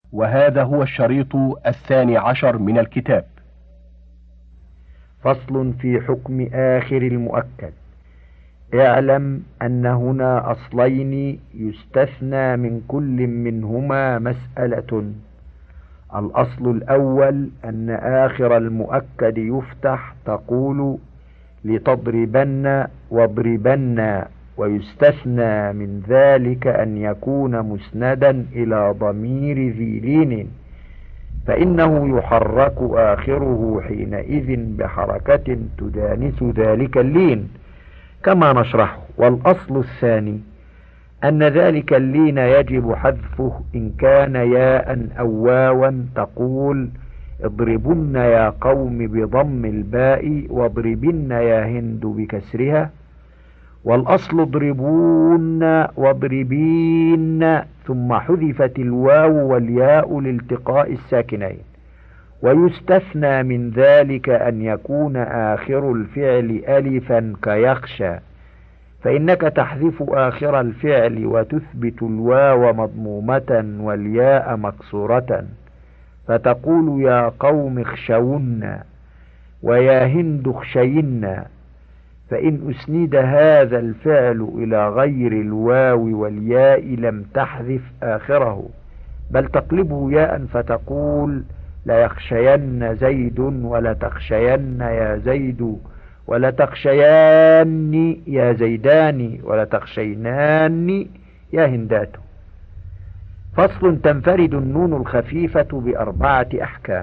وهذا هو الشريط 12 من الكتاب. فصل في حكم آخر المؤكد. اعلم أن هنا أصلين يستثنى من كل منهما مسألة. الأصل الأول أن آخر المؤكد يفتح تقول لتضربن واضربن، ويستثنى من ذلك أن يكون مسندا إلى ضمير ذي لين، فإنه يحرك آخره حينئذ بحركة تجانس ذلك اللين كما نشرح. والأصل الثاني أن ذلك اللين يجب حذفه إن كان ياء أو واوا، تقول اضربن يا قوم بضم الباء واضربن يا هند بكسرها. والأصل اضربون واضربين، ثم حذفت الواو والياء لالتقاء الساكنين. ويستثنى من ذلك أن يكون آخر الفعل ألفا كيخشى، فإنك تحذف آخر الفعل وتثبت الواو مضمومة والياء مكسورة، فتقول يا قوم اخشون ويا هند اخشين. فإن أسند هذا الفعل إلى غير الواو والياء لم تحذف آخره، بل تقلبه ياء فتقول ليخشين زيد ولا تخشين يا زيد ولا تخشيان يا زيدان ولا تخشينان يا هندات. فصل. تنفرد النون الخفيفة بأربعة أحكام.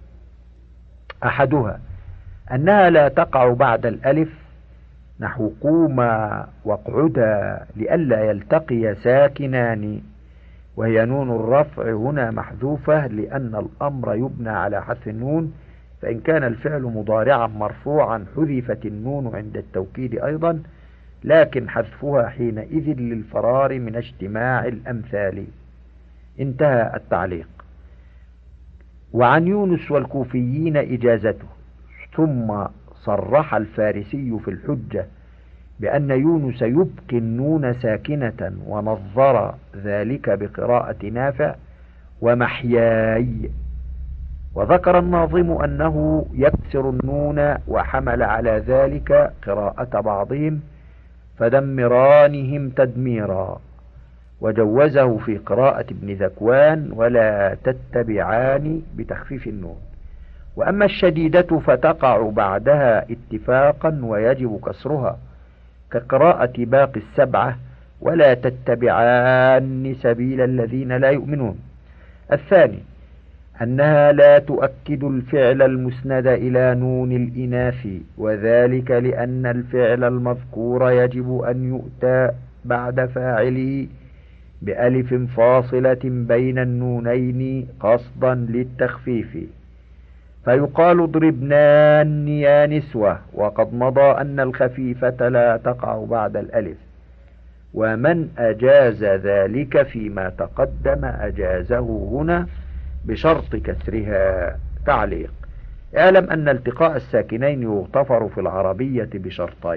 أحدها أنها لا تقع بعد الألف، نحو قوما واقعدا لئلا يلتقي ساكنان، وهي نون الرفع هنا محذوفة لأن الأمر يبنى على حذف النون، فإن كان الفعل مضارعا مرفوعا حذفت النون عند التوكيد أيضا، لكن حذفها حينئذ للفرار من اجتماع الأمثال. انتهى التعليق. وعن يونس والكوفيين إجازته. ثم صرح الفارسي في الحجة بأن يونس يبقي النون ساكنة، ونظر ذلك بقراءة نافع ومحياي. وذكر الناظم أنه يكسر النون، وحمل على ذلك قراءة بعضهم فدمرانهم تدميرا، وجوزه في قراءة ابن ذكوان ولا تتبعان بتخفيف النون. وأما الشديدة فتقع بعدها اتفاقا ويجب كسرها، كقراءة باقي السبعة ولا تتبعان سبيل الذين لا يؤمنون. الثاني أنها لا تؤكد الفعل المسند إلى نون الإناث، وذلك لأن الفعل المذكور يجب أن يؤتى بعد فاعله بألف فاصلة بين النونين قصدا للتخفيف، فيقال اضربنان يا نسوة، وقد مضى أن الخفيفة لا تقع بعد الألف، ومن أجاز ذلك فيما تقدم أجازه هنا بشرط كسرها. تعليق. اعلم أن التقاء الساكنين يغتفر في العربية بشرطين: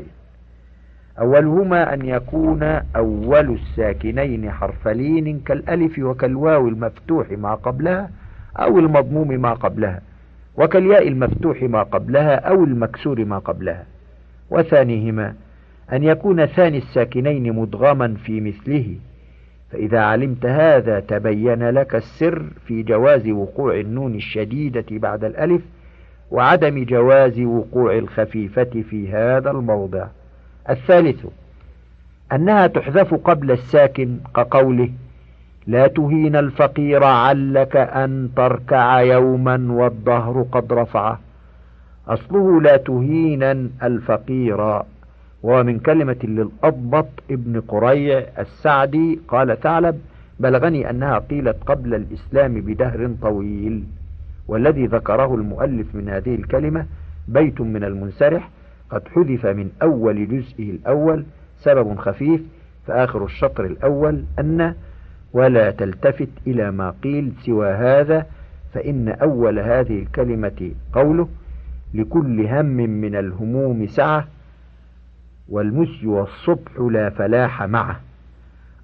أولهما أن يكون أول الساكنين حرف لين كالألف وكالواو المفتوح ما قبلها أو المضموم ما قبلها، وكالياء المفتوح ما قبلها أو المكسور ما قبلها. وثانيهما أن يكون ثاني الساكنين مدغما في مثله، فإذا علمت هذا تبين لك السر في جواز وقوع النون الشديدة بعد الألف، وعدم جواز وقوع الخفيفة في هذا الموضع. الثالث أنها تحذف قبل الساكن، كقوله لا تهين الفقير علك أن تركع يوما والدهر قد رفعه. أصله لا تهينا الفقير، ومن كلمة للأضبط ابن قريع السعدي قال ثعلب بلغني أنها قيلت قبل الإسلام بدهر طويل. والذي ذكره المؤلف من هذه الكلمة بيت من المنسرح قد حذف من أول جزئه الأول سبب خفيف، فآخر الشطر الأول أن ولا تلتفت إلى ما قيل سوى هذا، فإن أول هذه الكلمة قوله لكل هم من الهموم سعة والمسي والصبح لا فلاح معه.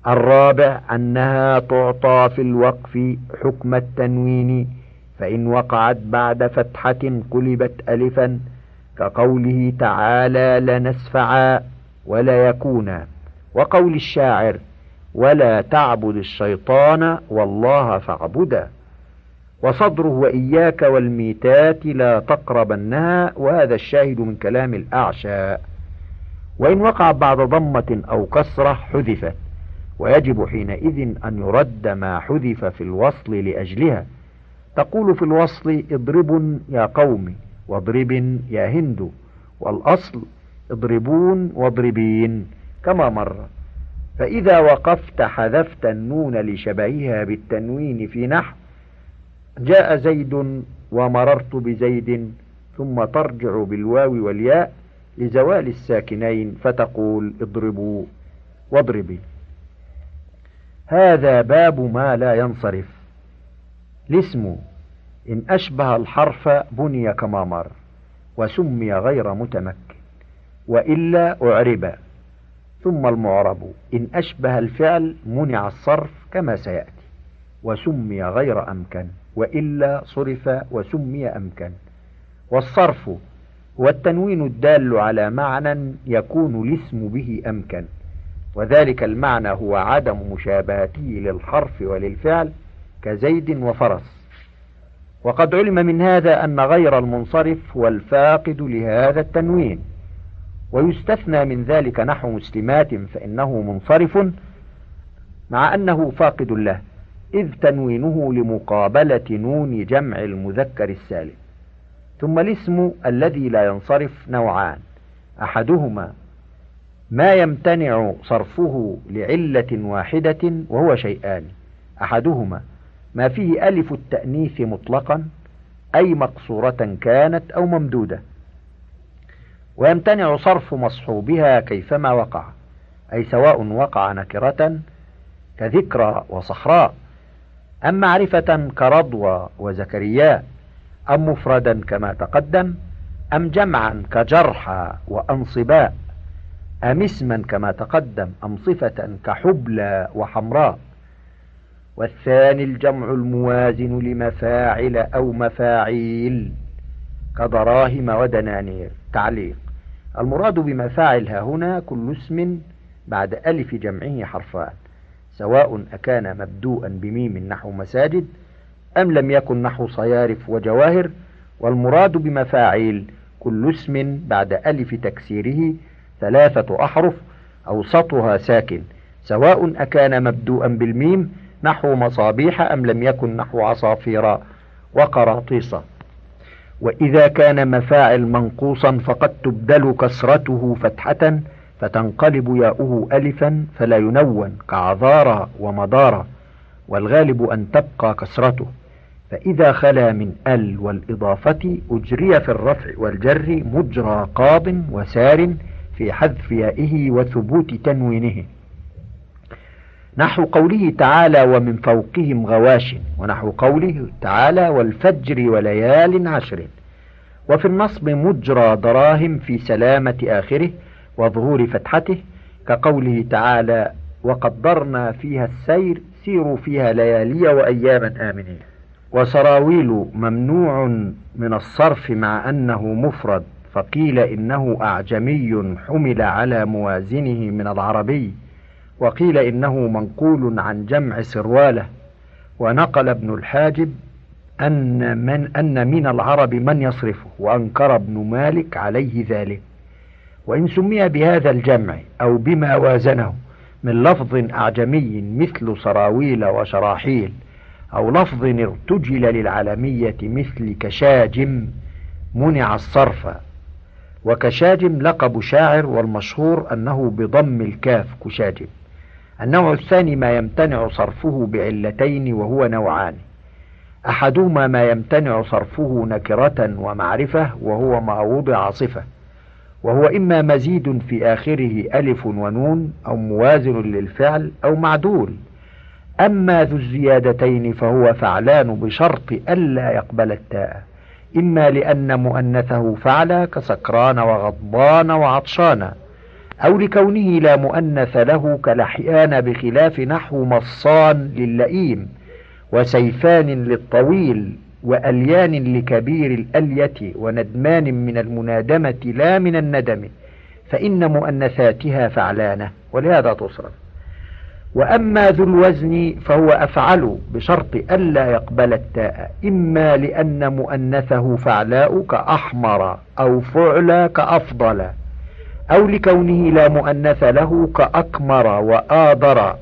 الرابع أنها تعطى في الوقف حكم التنوين، فإن وقعت بعد فتحة قلبت ألفا، كقوله تعالى لنسفعا ولا يكونا، وقول الشاعر ولا تعبد الشيطان والله فاعبدا، وصدره وإياك والميتات لا تقربنها، وهذا الشاهد من كلام الأعشى. وإن وقع بعد ضمة أو كسرة حذفت، ويجب حينئذ أن يرد ما حذف في الوصل لأجلها. تقول في الوصل اضرب يا قوم واضرب يا هند، والأصل اضربون واضربين كما مر. فإذا وقفت حذفت النون لشبهها بالتنوين في نحو جاء زيد ومررت بزيد، ثم ترجع بالواو والياء لزوال الساكنين فتقول اضربوا واضربي. هذا باب ما لا ينصرف. الاسم إن أشبه الحرف بني كما مر وسمي غير متمكن، وإلا أعرب. ثم المعرب إن أشبه الفعل منع الصرف كما سيأتي وسمي غير أمكن، وإلا صرف وسمي أمكن. والصرف هو التنوين الدال على معنى يكون الاسم به أمكن، وذلك المعنى هو عدم مشابهته للحرف وللفعل كزيد وفرس. وقد علم من هذا أن غير المنصرف هو الفاقد لهذا التنوين، ويستثنى من ذلك نحو مسلمات فإنه منصرف مع أنه فاقد له، إذ تنوينه لمقابلة نون جمع المذكر السالم. ثم الاسم الذي لا ينصرف نوعان: أحدهما ما يمتنع صرفه لعلة واحدة وهو شيئان: أحدهما ما فيه ألف التأنيث مطلقا أي مقصورة كانت أو ممدودة، ويمتنع صرف مصحوبها كيفما وقع، أي سواء وقع نكرة كذكرى وصحراء، أم معرفة كرضوى وزكريا، أم مفردا كما تقدم، أم جمعا كجرحى وأنصباء، أم اسما كما تقدم، أم صفة كحبلى وحمراء. والثاني الجمع الموازن لمفاعل أو مفاعيل كدراهم ودنانير. تعليق: المراد بمفاعل هنا كل اسم بعد ألف جمعه حرفان، سواء أكان مبدوءا بميم نحو مساجد أم لم يكن نحو صيارف وجواهر. والمراد بمفاعيل كل اسم بعد ألف تكسيره 3 أحرف أوسطها ساكن، سواء أكان مبدوءا بالميم نحو مصابيح أم لم يكن نحو عصافير وقراطيس. وإذا كان مفاعل منقوصا فقد تبدل كسرته فتحة فتنقلب ياؤه ألفا فلا ينون كعذارى ومدارى، والغالب أن تبقى كسرته. فإذا خلا من ال والإضافة أجري في الرفع والجر مجرى قاض وسار في حذف يائه وثبوت تنوينه، نحو قوله تعالى ومن فوقهم غواش، ونحو قوله تعالى والفجر وليال عشر. وفي النصب مجرى دراهم في سلامة آخره وظهور فتحته، كقوله تعالى وقدرنا فيها السير سيروا فيها ليالي وأياما آمنين. وسراويل ممنوع من الصرف مع أنه مفرد، فقيل إنه أعجمي حمل على موازنه من العربي، وقيل إنه منقول عن جمع سروالة. ونقل ابن الحاجب أن من العرب من يصرفه، وأنكر ابن مالك عليه ذلك. وإن سمي بهذا الجمع أو بما وازنه من لفظ أعجمي مثل سراويل وشراحيل، أو لفظ ارتجل للعالمية مثل كشاجم، منع الصرف. وكشاجم لقب شاعر، والمشهور أنه بضم الكاف كشاجم. النوع الثاني ما يمتنع صرفه بعلتين وهو نوعان: أحدهما ما يمتنع صرفه نكرة ومعرفة وهو ما وضع صفة، وهو إما مزيد في آخره ألف ونون أو موازن للفعل أو معدول. أما ذو الزيادتين فهو فعلان بشرط ألا يقبل التاء، إما لأن مؤنثه فعل كسكران وغضبان وعطشان، أو لكونه لا مؤنث له كلحيان، بخلاف نحو مصان للئيم، وسيفان للطويل، وأليان لكبير الألية، وندمان من المنادمة لا من الندم، فإن مؤنثاتها فعلانة، ولهذا تصرف. وأما ذو الوزن فهو أفعل بشرط ألا يقبل التاء، إما لأن مؤنثه فعلاء كأحمر، أو فعل كأفضل، أو لكونه لا مؤنث له كأكمر وآضر.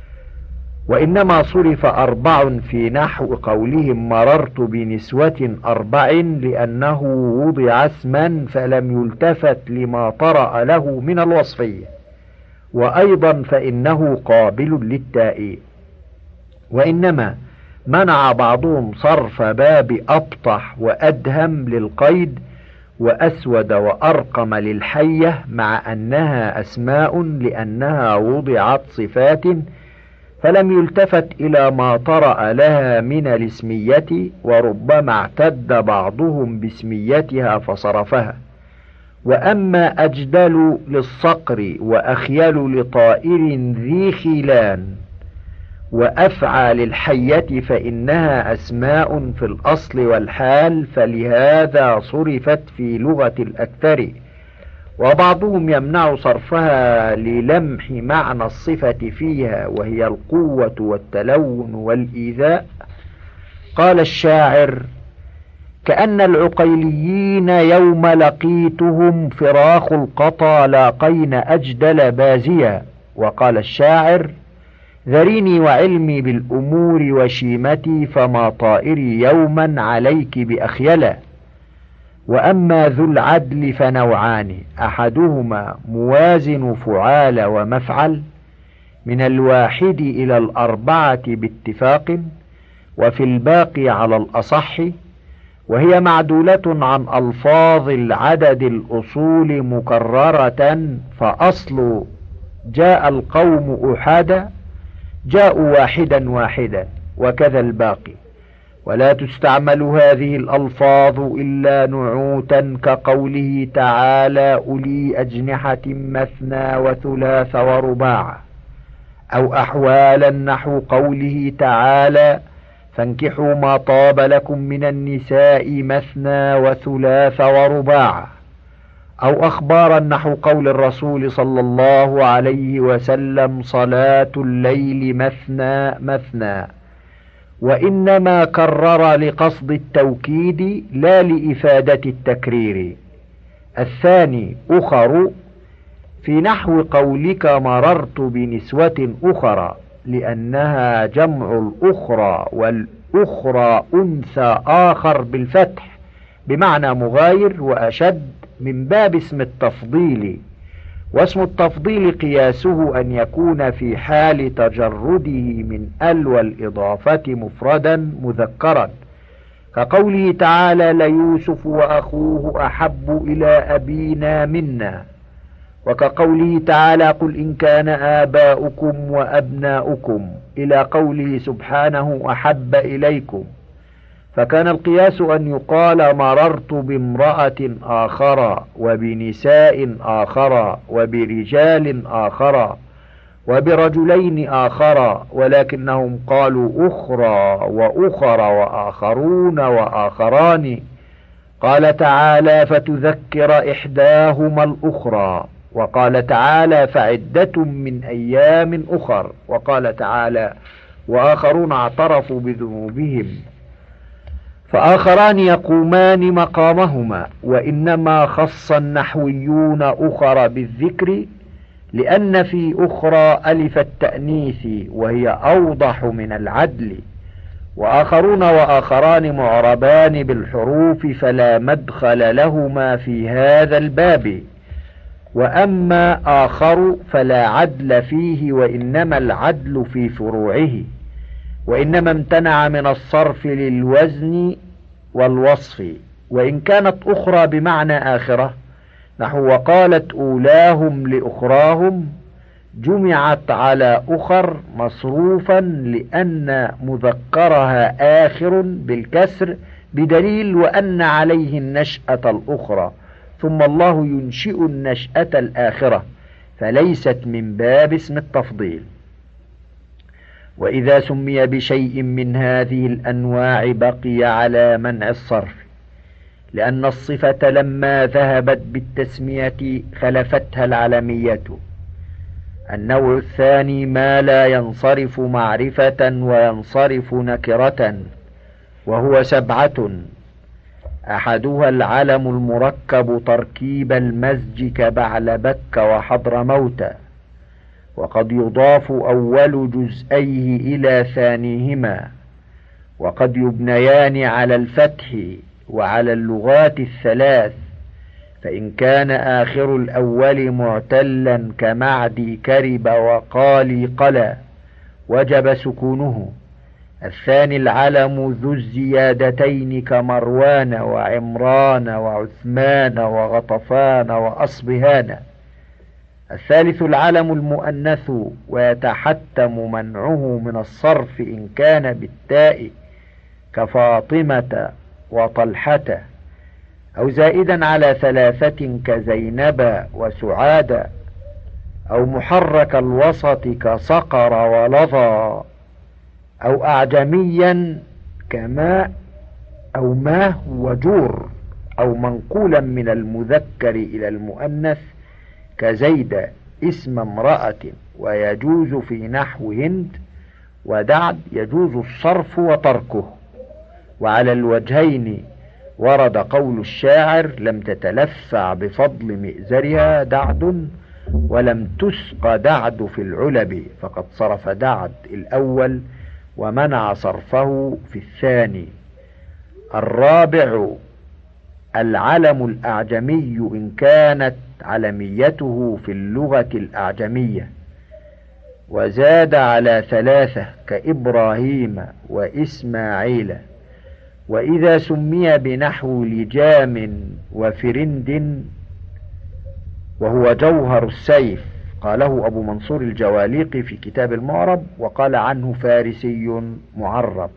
وإنما صرف 4 في نحو قولهم مررت بنسوة 4، لأنه وضع اسما فلم يلتفت لما طرأ له من الوصفية، وأيضا فإنه قابل للتاء. وإنما منع بعضهم صرف باب أبطح وأدهم للقيد، وأسود وأرقم للحية، مع أنها أسماء لأنها وضعت صفات، فلم يلتفت إلى ما طرأ لها من الاسمية، وربما اعتد بعضهم باسميتها فصرفها. وأما أجدل للصقر، وأخيل لطائر ذي خيلان، وأفعى للحية، فإنها أسماء في الأصل والحال، فلهذا صرفت في لغة الأكثر. وبعضهم يمنع صرفها للمح معنى الصفة فيها، وهي القوة والتلون والإيذاء. قال الشاعر: كأن العقيليين يوم لقيتهم فراخ القطا لاقين أجدل بازيا. وقال الشاعر: ذريني وعلمي بالأمور وشيمتي، فما طائري يوما عليك بأخيلا. وأما ذو العدل فنوعان، أحدهما موازن فعال ومفعل، من 1 إلى 4 باتفاق، وفي الباقي على الأصح، وهي معدولة عن ألفاظ العدد الأصول مكررة، فأصل جاء القوم أحدا جاءوا واحدا واحدا، وكذا الباقي. ولا تستعمل هذه الألفاظ إلا نعوتا، كقوله تعالى: أولي أجنحة مثنى وثلاث ورباع، أو أحوالا نحو قوله تعالى: فانكحوا ما طاب لكم من النساء مثنى وثلاث ورباع، أو أخبارا نحو قول الرسول صلى الله عليه وسلم: صلاة الليل مثنى مثنى. وإنما كرر لقصد التوكيد لا لإفادة التكرير. الثاني أخر، في نحو قولك مررت بنسوة أخرى، لأنها جمع الأخرى، والأخرى أنثى آخر بالفتح بمعنى مغاير وأشد، من باب اسم التفضيل. واسم التفضيل قياسه أن يكون في حال تجرده من ال والإضافة مفردا مذكرا، كقوله تعالى: ليوسف وأخوه أحب إلى أبينا منا، وكقوله تعالى: قل إن كان آباؤكم وأبناؤكم، إلى قوله سبحانه: أحب إليكم. فكان القياس أن يقال مررت بامرأة آخر، وبنساء آخر، وبرجال آخر، وبرجلين آخر، ولكنهم قالوا أخرى وأخر وآخرون وآخران. قال تعالى: فتذكر إحداهما الأخرى. وقال تعالى: فعدة من أيام أخر. وقال تعالى: وآخرون اعترفوا بذنوبهم، فآخران يقومان مقامهما. وإنما خص النحويون أخر بالذكر، لأن في أخرى ألف التأنيث، وهي أوضح من العدل. وآخرون وآخران معربان بالحروف، فلا مدخل لهما في هذا الباب. وأما آخر فلا عدل فيه، وإنما العدل في فروعه. وإنما امتنع من الصرف للوزن والوصف. وإن كانت أخرى بمعنى آخرة، نحو وقالت أولاهم لأخراهم، جمعت على أخر مصروفا، لأن مذكرها آخر بالكسر، بدليل وأن عليه النشأة الأخرى، ثم الله ينشئ النشأة الآخرة، فليست من باب اسم التفضيل. وإذا سمي بشيء من هذه الأنواع بقي على منع الصرف، لأن الصفة لما ذهبت بالتسمية خلفتها العلمية. النوع الثاني ما لا ينصرف معرفة وينصرف نكرة، وهو 7: أحدها العلم المركب تركيب المزج كبعلبك وحضرموت، وقد يضاف أول جزئيه إلى ثانيهما، وقد يبنيان على الفتح وعلى اللغات الثلاث، فإن كان آخر الأول معتلا كمعدي كرب وقالي قلا وجب سكونه. الثاني العلم ذو الزيادتين كمروان وعمران وعثمان وغطفان وأصبهان. الثالث العلم المؤنث ويتحتم منعه من الصرف إن كان بالتاء كفاطمة وطلحة، أو زائدا على 3 كزينب وسعاد، أو محرك الوسط كصقر ولظى، أو أعجميا كماء أو ماه وجور، أو منقولا من المذكر إلى المؤنث كزيد اسم امرأة. ويجوز في نحو هند ودعد يجوز الصرف وتركه. وعلى الوجهين ورد قول الشاعر: لم تتلفع بفضل مئزرها دعد ولم تسق دعد في العلب، فقد صرف دعد الأول ومنع صرفه في الثاني. الرابع العلم الأعجمي إن كانت علميته في اللغة الأعجمية، وزاد على 3 كإبراهيم وإسماعيل. وإذا سمي بنحو لجام وفرند وهو جوهر السيف، قاله أبو منصور الجواليقي في كتاب المعرب، وقال عنه فارسي معرب.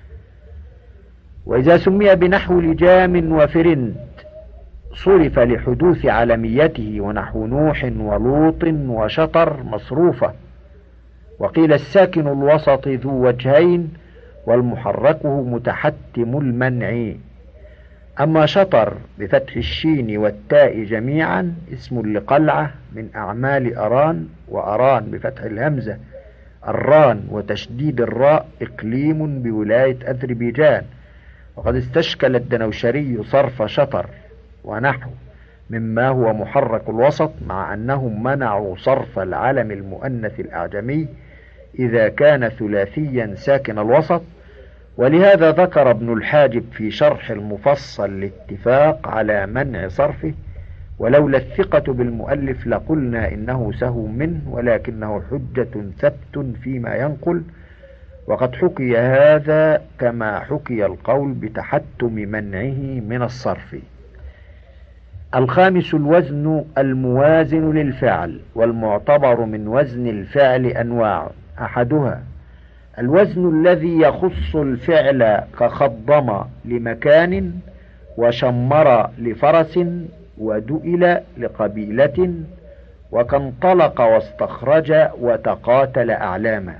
وإذا سمي بنحو لجام وفرند صرف لحدوث علميته، ونحو نوح ولوط وشطر مصروفة. وقيل الساكن الوسط ذو وجهين والمحركه متحتم المنع. أما شطر بفتح الشين والتاء جميعا اسم لقلعة من أعمال أران، وأران بفتح الهمزة الران وتشديد الراء إقليم بولاية أذربيجان. وقد استشكل الدنوشري صرف شطر ونحو مما هو محرك الوسط، مع أنهم منعوا صرف العلم المؤنث الأعجمي إذا كان ثلاثيا ساكن الوسط. ولهذا ذكر ابن الحاجب في شرح المفصل الاتفاق على منع صرفه، ولولا الثقة بالمؤلف لقلنا إنه سهو منه، ولكنه حجة ثبت فيما ينقل. وقد حكي هذا كما حكي القول بتحتم منعه من الصرف. الخامس الوزن الموازن للفعل، والمعتبر من وزن الفعل أنواع: أحدها الوزن الذي يخص الفعل كخضم لمكان، وشمر لفرس، ودؤل لقبيلة، وكانطلق واستخرج وتقاتل أعلاما.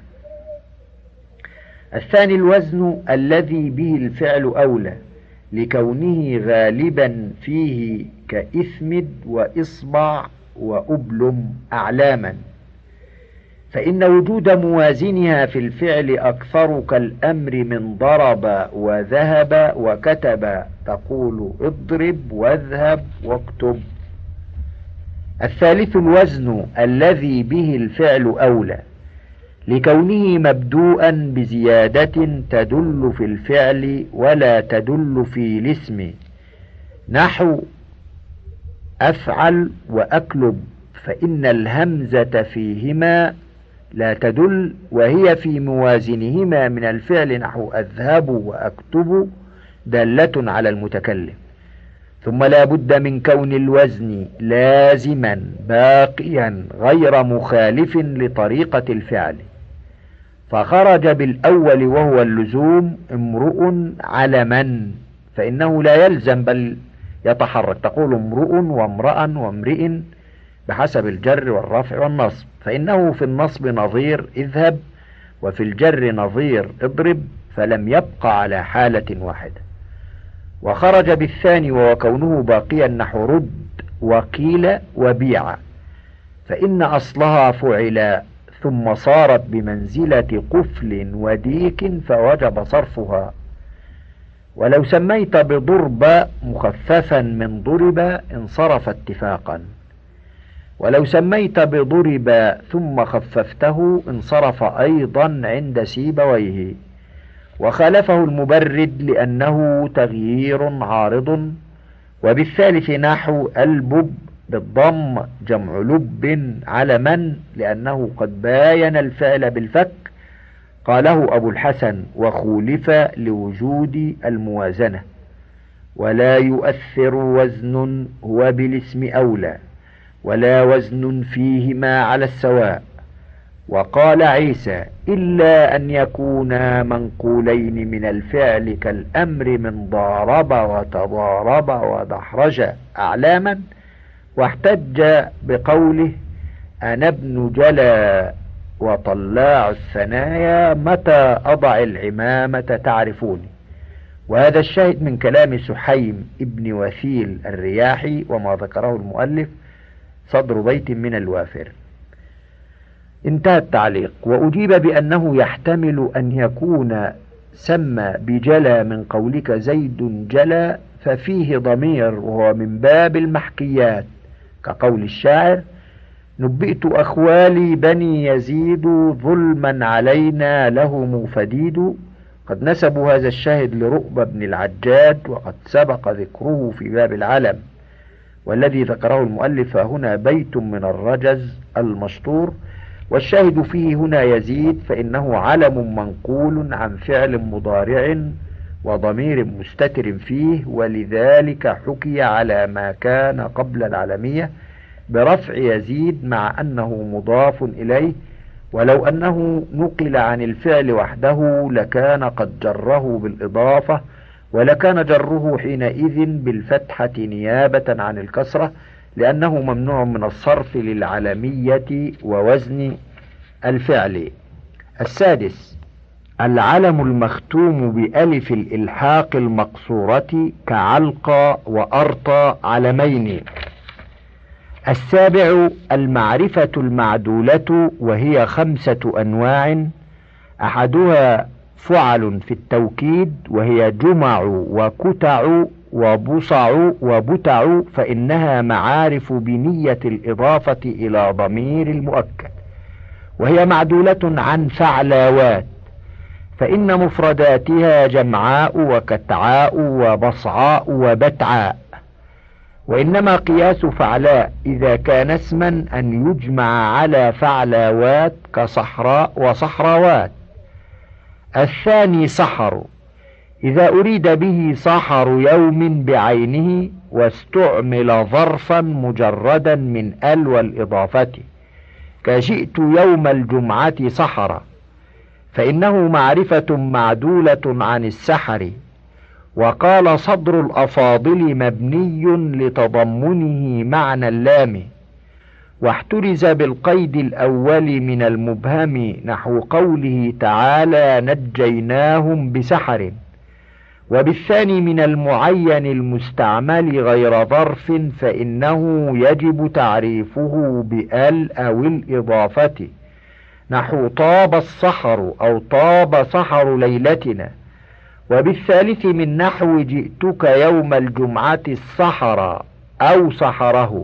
الثاني الوزن الذي به الفعل أولى لكونه غالبا فيه كإثمد وإصبع وأبلم أعلاما، فإن وجود موازنها في الفعل أكثر كالأمر من ضرب وذهب وكتب، تقول اضرب واذهب واكتب. الثالث الوزن الذي به الفعل أولى لكونه مبدوءا بزيادة تدل في الفعل ولا تدل في الاسم، نحو أفعل وأكلب، فإن الهمزة فيهما لا تدل، وهي في موازنهما من الفعل نحو أذهب وأكتب دالة على المتكلم. ثم لا بد من كون الوزن لازما باقيا غير مخالف لطريقة الفعل، فخرج بالأول وهو اللزوم امرؤ علما، فإنه لا يلزم بل يتحرك، تقول امرؤ وامرأ وامرئ، بحسب الجر والرفع والنصب، فإنه في النصب نظير اذهب، وفي الجر نظير اضرب، فلم يبق على حالة واحدة. وخرج بالثاني وهو كونه باقيا نحو رد وقيل وبيع، فإن أصلها فعل ثم صارت بمنزلة قفل وديك فوجب صرفها. ولو سميت بضرب مخففا من ضرب انصرف اتفاقا، ولو سميت بضرب ثم خففته انصرف أيضا عند سيبويه. وخالفه المبرد لأنه تغيير عارض. وبالثالث نحو البب بالضم جمع لب على من، لأنه قد باين الفعل بالفك، قاله أبو الحسن وخولف لوجود الموازنة. ولا يؤثر وزن هو بالاسم أولى، ولا وزن فيهما على السواء. وقال عيسى إلا أن يكونا منقولين من الفعل كالأمر من ضارب وتضارب ودحرج أعلاما. واحتج بقوله أنا ابن جلا وطلاع الثنايا متى أضع العمامة تعرفوني. وهذا الشاهد من كلام سحيم ابن وثيل الرياحي، وما ذكره المؤلف صدر بيت من الوافر. انتهى التعليق. وأجيب بأنه يحتمل أن يكون سمى بجلا من قولك زيد جلا، ففيه ضمير وهو من باب المحكيات، كقول الشاعر نبئت أخوالي بني يزيد ظلما علينا لهم فديد. قد نسبوا هذا الشاهد لرؤبة بن العجاد، وقد سبق ذكره في باب العلم، والذي ذكره المؤلف هنا بيت من الرجز المشطور. والشاهد فيه هنا يزيد، فإنه علم منقول عن فعل مضارع وضمير مستتر فيه، ولذلك حكي على ما كان قبل العلمية برفع يزيد مع أنه مضاف إليه. ولو أنه نقل عن الفعل وحده لكان قد جره بالإضافة، ولكان جره حينئذ بالفتحة نيابة عن الكسرة، لأنه ممنوع من الصرف للعلمية ووزن الفعل. السادس العلم المختوم بألف الإلحاق المقصورة كعلقى وأرطى علمين. السابع المعرفة المعدولة، وهي 5 أنواع، أحدها فعل في التوكيد، وهي جمع وكتع وبصع وبتع، فإنها معارف بنية الإضافة إلى ضمير المؤكد، وهي معدولة عن فعلاوات، فإن مفرداتها جمعاء وكتعاء وبصعاء وبتعاء. وإنما قياس فعلاء إذا كان اسما أن يجمع على فعلاوات كصحراء وصحراوات. الثاني صحر إذا أريد به صحر يوم بعينه واستعمل ظرفا مجردا من ال والإضافة، كجئت يوم الجمعة صحرا، فإنه معرفة معدولة عن السحر. وقال صدر الأفاضل مبني لتضمنه معنى اللام، واحترز بالقيد الأول من المبهم نحو قوله تعالى نجيناهم بسحر. وبالثاني من المعين المستعمل غير ظرف، فإنه يجب تعريفه بال أو الإضافة، نحو طاب السحر أو طاب سحر ليلتنا. وبالثالث من نحو جئتك يوم الجمعة السحر أو سحره.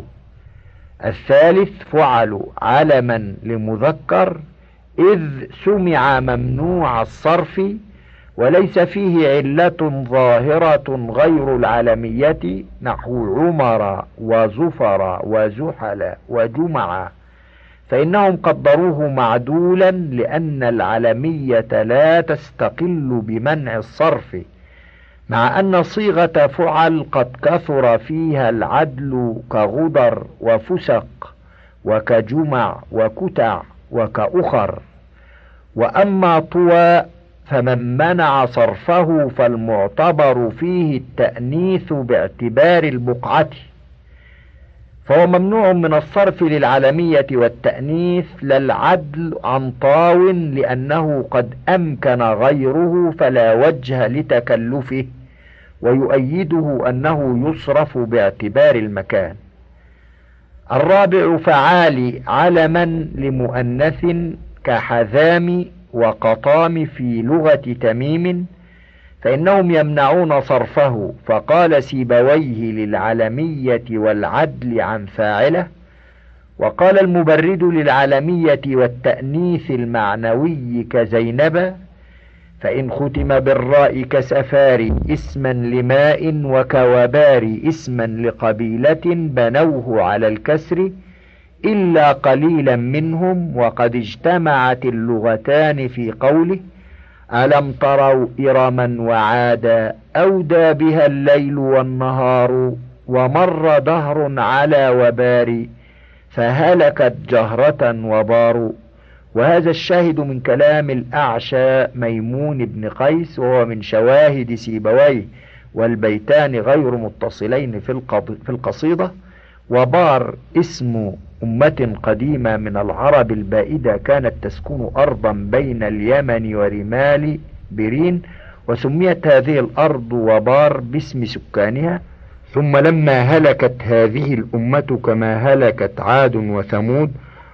الثالث فعل علما لمذكر إذ سمع ممنوع الصرف، وليس فيه علة ظاهرة غير العلمية، نحو عمر وزفر وزحل وجمع، فإنهم قدروه معدولا لأن العلمية لا تستقل بمنع الصرف، مع أن صيغة فعل قد كثر فيها العدل كغدر وفسق وكجمع وكتع وكأخر. وأما طوى فمن منع صرفه فالمعتبر فيه التأنيث باعتبار البقعة، فهو ممنوع من الصرف للعلمية والتأنيث لا العدل عن طاو، لأنه قد أمكن غيره فلا وجه لتكلفه، ويؤيده أنه يصرف باعتبار المكان. الرابع فعال علما لمؤنث كحذام وقطام في لغة تميم، فإنهم يمنعون صرفه، فقال سيبويه للعلمية والعدل عن فاعله، وقال المبرد للعلمية والتأنيث المعنوي كزينب، فإن ختم بالراء كسفار اسما لماء وكوبار اسما لقبيلة بنوه على الكسر إلا قليلا منهم، وقد اجتمعت اللغتان في قوله ألم تروا إرما وعادا أودى بها الليل والنهار ومر دهر على وبار فهلكت جهرة وبار. وهذا الشاهد من كلام الأعشى ميمون بن قيس، وهو من شواهد سيبويه، والبيتان غير متصلين في القصيدة. وبار اسم أمة قديمة من العرب البائدة كانت تسكن أرضا بين اليمن ورمال برين، وسميت هذه الأرض وبار باسم سكانها. ثم لما هلكت هذه الأمة كما هلكت عاد وثمود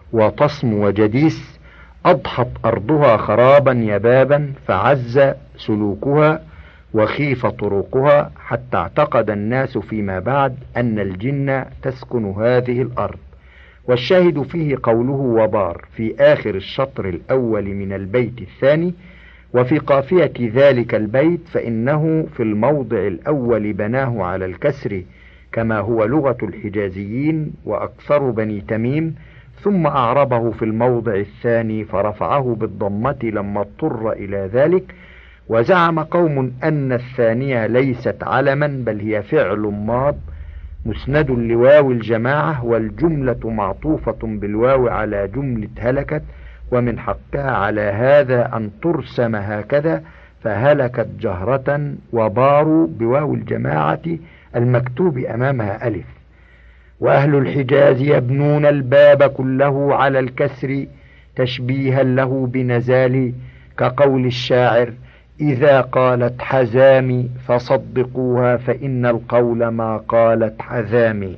وطصم وجديس، أضحت أرضها خرابا يبابا، فعز سلوكها وخيف طرقها، حتى اعتقد الناس فيما بعد أن الجن تسكن هذه الأرض. والشاهد فيه قوله وبار في آخر الشطر الأول من البيت الثاني، وفي قافية ذلك البيت فإنه في الموضع الأول بناه على الكسر كما هو لغة الحجازيين وأكثر بني تميم، ثم أعربه في الموضع الثاني فرفعه بالضمة لما اضطر إلى ذلك. وزعم قوم أن الثانية ليست علما بل هي فعل ماض مسند لواو الجماعة، والجملة معطوفة بالواو على جملة هلكت، ومن حقها على هذا أن ترسم هكذا فهلكت جهرة وباروا بواو الجماعة المكتوب أمامها ألف. وأهل الحجاز يبنون الباب كله على الكسر تشبيها له بنزال، كقول الشاعر إذا قالت حزامي فصدقوها فإن القول ما قالت حذامي.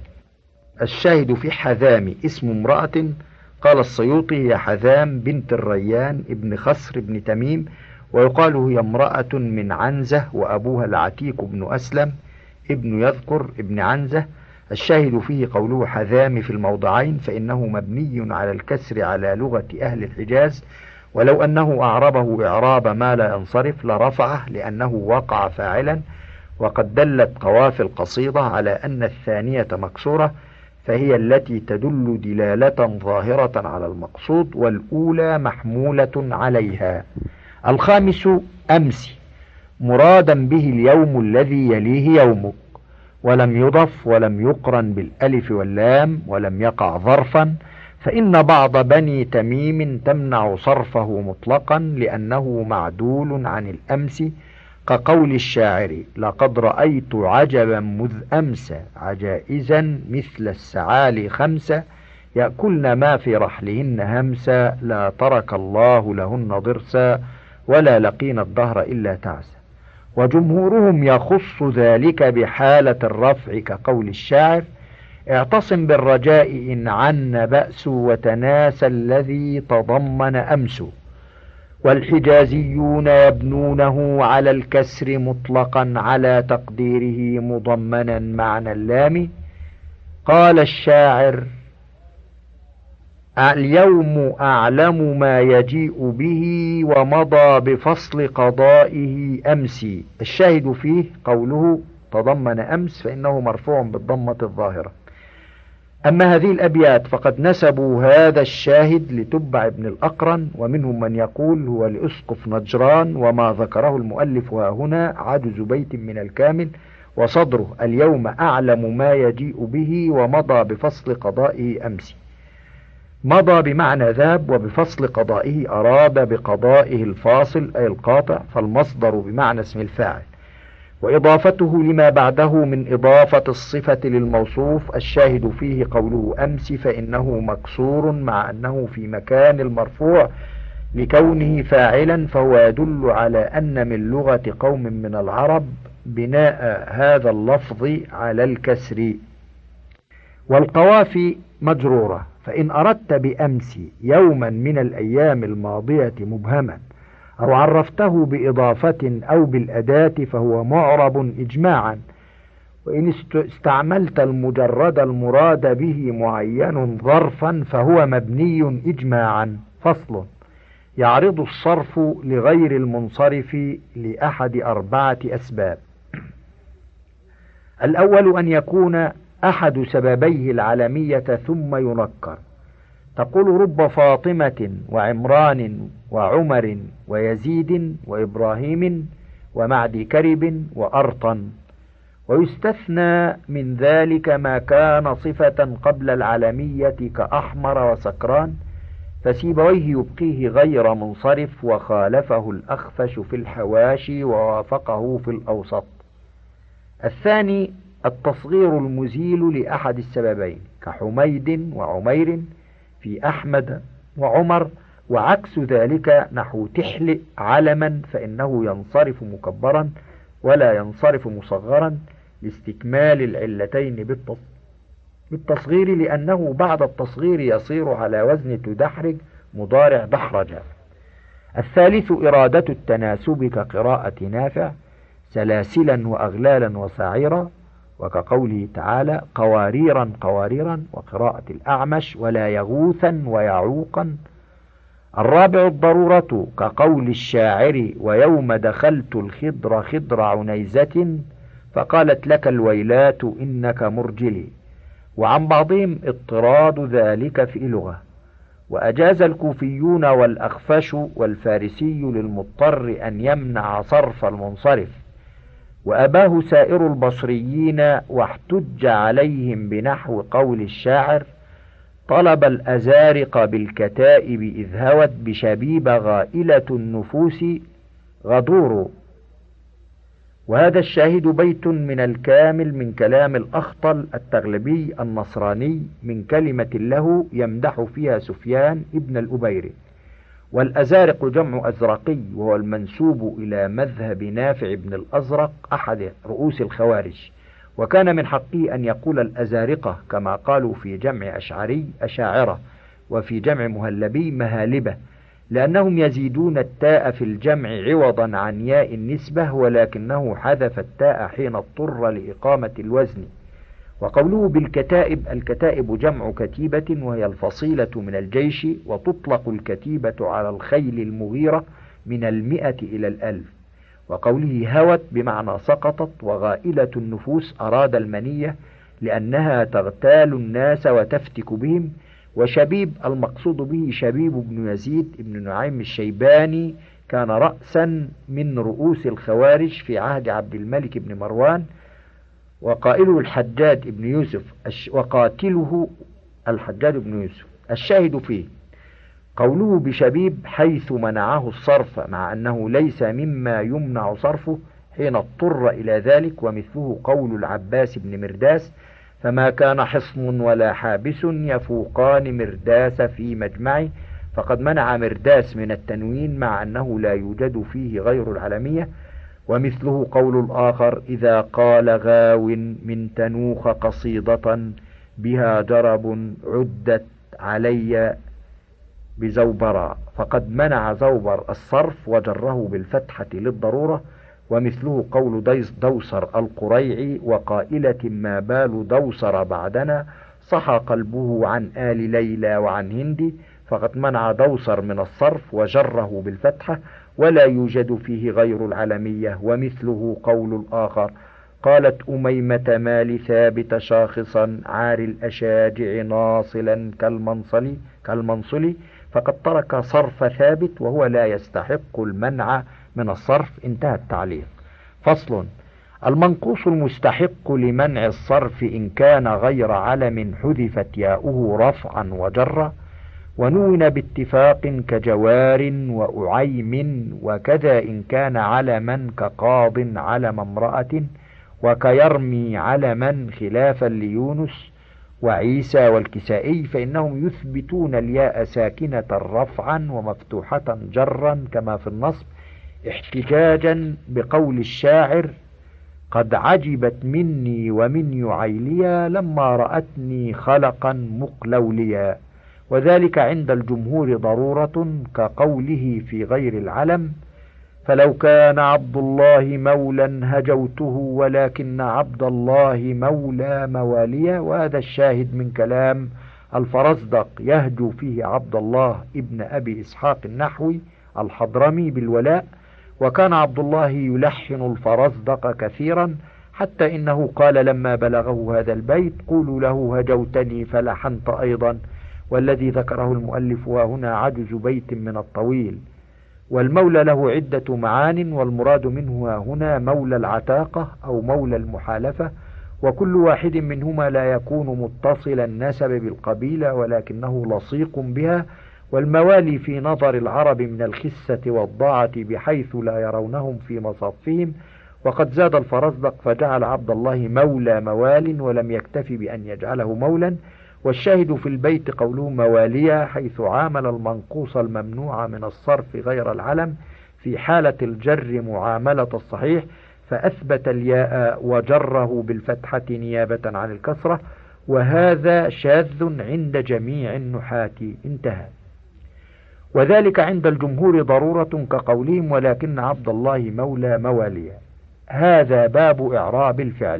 الشاهد في حذامي اسم امرأة، قال السيوطي هي حذام بنت الريان ابن خسر بن تميم، ويقال هي امرأة من عنزة، وأبوها العتيق بن أسلم ابن يذكر ابن عنزة. الشاهد فيه قوله حذام في الموضعين، فإنه مبني على الكسر على لغة أهل الحجاز، ولو أنه أعربه إعراب ما لا ينصرف لرفعه لأنه وقع فاعلا. وقد دلت قوافي القصيدة على أن الثانية مكسورة، فهي التي تدل دلالة ظاهرة على المقصود، والأولى محمولة عليها. الخامس أمس، مرادا به اليوم الذي يليه يومك، ولم يضف ولم يقرن بالألف واللام ولم يقع ظرفا، فإن بعض بني تميم تمنع صرفه مطلقا لأنه معدول عن الأمس، كقول الشاعر لقد رأيت عجبا مذ أمس عجائزا مثل السعالي خمسة، يأكلن ما في رحلهن همسا، لا ترك الله لهن ضرسا ولا لقين الدهر إلا تعسا. وجمهورهم يخص ذلك بحالة الرفع، كقول الشاعر اعتصم بالرجاء إن عن بأس وتناسى الذي تضمن أمس. والحجازيون يبنونه على الكسر مطلقا على تقديره مضمنا معنى اللام. قال الشاعر اليوم أعلم ما يجيء به ومضى بفصل قضائه أمسي. الشاهد فيه قوله تضمن أمس، فإنه مرفوع بالضمة الظاهرة. أما هذه الأبيات فقد نسبوا هذا الشاهد لتبع بن الأقرن، ومنهم من يقول هو لأسقف نجران، وما ذكره المؤلف هنا عجز بيت من الكامل، وصدره اليوم أعلم ما يجيء به ومضى بفصل قضائه أمسي. مضى بمعنى ذهب، وبفصل قضائه أراد بقضائه الفاصل أي القاطع، فالمصدر بمعنى اسم الفاعل. وإضافته لما بعده من إضافة الصفة للموصوف الشاهد فيه قوله أمس فإنه مكسور مع أنه في مكان المرفوع لكونه فاعلا، فهو يدل على أن من لغة قوم من العرب بناء هذا اللفظ على الكسر. والقوافي مجرورة، فإن أردت بأمس يوما من الأيام الماضية مبهما أو عرفته بإضافة أو بالأداة فهو معرب إجماعا، وإن استعملت المجرد المراد به معين ظرفا فهو مبني إجماعا. فصل: يعرض الصرف لغير المنصرف لأحد 4 أسباب. الأول أن يكون أحد سببيه العلمية ثم ينكر، تقول رب فاطمة وعمران وعمر ويزيد وإبراهيم ومعد كرب وأرطن. ويستثنى من ذلك ما كان صفة قبل العلمية كأحمر وسكران، فسيبويه يبقيه غير منصرف، وخالفه الأخفش في الحواشي ووافقه في الأوسط. الثاني التصغير المزيل لأحد السببين كحميد وعمير في أحمد وعمر، وعكس ذلك نحو تحلئ علما فإنه ينصرف مكبرا ولا ينصرف مصغرا لاستكمال العلتين بالتصغير، لأنه بعد التصغير يصير على وزن تدحرج مضارع دحرج. الثالث إرادة التناسب كقراءة نافع سلاسلا وأغلالا وسعيرا، وكقوله تعالى قواريرا قواريرا، وقراءة الأعمش ولا يغوثا ويعوقا. الرابع الضرورة كقول الشاعر ويوم دخلت الخضر خضر عنيزة فقالت لك الويلات إنك مرجلي. وعن بعضهم اضطراد ذلك في لغة، وأجاز الكوفيون والأخفش والفارسي للمضطر أن يمنع صرف المنصرف، وأباه سائر البصريين، واحتج عليهم بنحو قول الشاعر طلب الأزارق بالكتائب إذ هوت بشبيب غائلة النفوس غدور. وهذا الشاهد بيت من الكامل من كلام الأخطل التغلبي النصراني من كلمة له يمدح فيها سفيان ابن الأبيري. والأزارق جمع أزرقي، وهو المنسوب إلى مذهب نافع بن الأزرق أحد رؤوس الخوارج، وكان من حقه أن يقول الأزارقة كما قالوا في جمع أشعري أشاعرة، وفي جمع مهلبي مهالبة، لأنهم يزيدون التاء في الجمع عوضا عن ياء النسبة، ولكنه حذف التاء حين اضطر لإقامة الوزن. وقوله بالكتائب، الكتائب جمع كتيبة وهي الفصيلة من الجيش، وتطلق الكتيبة على الخيل المغيرة من 100 إلى 1000. وقوله هوت بمعنى سقطت، وغائلة النفوس أراد المنية لأنها تغتال الناس وتفتك بهم. وشبيب المقصود به شبيب بن يزيد بن نعيم الشيباني، كان رأسا من رؤوس الخوارج في عهد عبد الملك بن مروان، وقائله الحجاج بن يوسف وقاتله الحجاج بن يوسف. الشاهد فيه قوله بشبيب حيث منعه الصرف، مع أنه ليس مما يمنع صرفه حين اضطر إلى ذلك. ومثله قول العباس بن مرداس فما كان حصن ولا حابس يفوقان مرداس في مجمعه، فقد منع مرداس من التنوين مع أنه لا يوجد فيه غير العلمية. ومثله قول الآخر إذا قال غاو من تنوخ قصيدة بها جرب عدت علي بزوبرا، فقد منع زوبر الصرف وجره بالفتحة للضرورة. ومثله قول دوسر القريعي وقائلة ما بال دوسر بعدنا صحى قلبه عن آل ليلى وعن هندي، فقد منع دوسر من الصرف وجره بالفتحة ولا يوجد فيه غير العلمية. ومثله قول الآخر قالت أميمة ما لثابت شاخصا عار الأشاجع ناصلا كالمنصلي، فقد ترك صرف ثابت وهو لا يستحق المنع من الصرف. انتهى التعليق. فصل: المنقوص المستحق لمنع الصرف إن كان غير علم حذفت ياؤه رفعا وجرا، ونون باتفاق كجوار وأعيم، وكذا إن كان علما كقاض علم امرأة، وكيرمي علما خلافا ليونس وعيسى والكسائي، فإنهم يثبتون الياء ساكنة رفعا ومفتوحة جرا كما في النصب، احتجاجا بقول الشاعر: قد عجبت مني ومن يعيليا لما رأتني خلقا مقلوليا. وذلك عند الجمهور ضرورة، كقوله في غير العلم: فلو كان عبد الله مولا هجوته ولكن عبد الله مولى مواليا. وهذا الشاهد من كلام الفرزدق يهجو فيه عبد الله ابن أبي إسحاق النحوي الحضرمي بالولاء، وكان عبد الله يلحن الفرزدق كثيرا، حتى إنه قال لما بلغه هذا البيت: قولوا له هجوتني فلحنت أيضا. والذي ذكره المؤلف هنا عجز بيت من الطويل. والمولى له عدة معان، والمراد منه هنا مولى العتاقة أو مولى المحالفة، وكل واحد منهما لا يكون متصل النسب بالقبيلة ولكنه لصيق بها. والموالي في نظر العرب من الخسة والضاعة بحيث لا يرونهم في مصافهم. وقد زاد الفرزدق فجعل عبد الله مولى موال ولم يكتفي بأن يجعله مولا. والشاهد في البيت قوله مواليا، حيث عامل المنقوص الممنوع من الصرف غير العلم في حالة الجر معاملة الصحيح، فأثبت الياء وجره بالفتحة نيابة عن الكسرة، وهذا شاذ عند جميع النحاة. انتهى. وذلك عند الجمهور ضرورة، كقولهم: ولكن عبد الله مولى مواليا. هذا باب إعراب الفعل.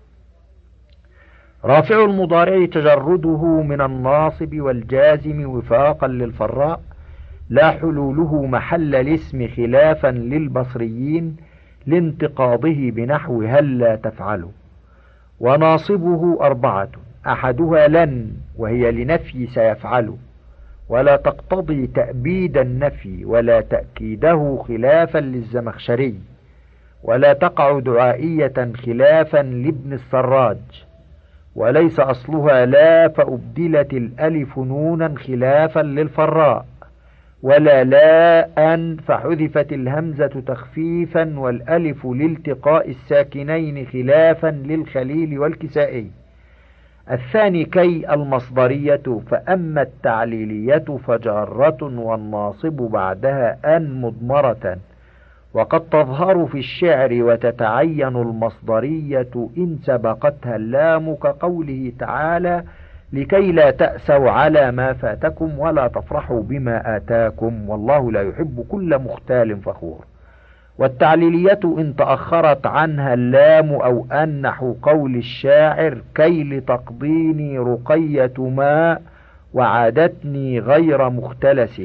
رافع المضارع تجرده من الناصب والجازم وفاقا للفراء، لا حلوله محل الاسم خلافا للبصريين لانتقاضه بنحو هل لا تفعل. وناصبه أربعة: أحدها لن، وهي لنفي سيفعل، ولا تقتضي تأبيد النفي ولا تأكيده خلافا للزمخشري، ولا تقع دعائية خلافا لابن السراج، وليس أصلها لا فأبدلت الألف نونا خلافا للفراء، ولا لا أن فحذفت الهمزة تخفيفا والألف لالتقاء الساكنين خلافا للخليل والكسائي. الثاني كي المصدرية، فأما التعليلية فجارة والناصب بعدها أن مضمرة، وقد تظهر في الشعر وتتعين المصدرية إن سبقتها اللام، كقوله تعالى: لكي لا تأسوا على ما فاتكم ولا تفرحوا بما آتاكم والله لا يحب كل مختال فخور. والتعليلية إن تأخرت عنها اللام أو أن، نحو قول الشاعر: كي لتقضيني رقية ما وعادتني غير مختلس.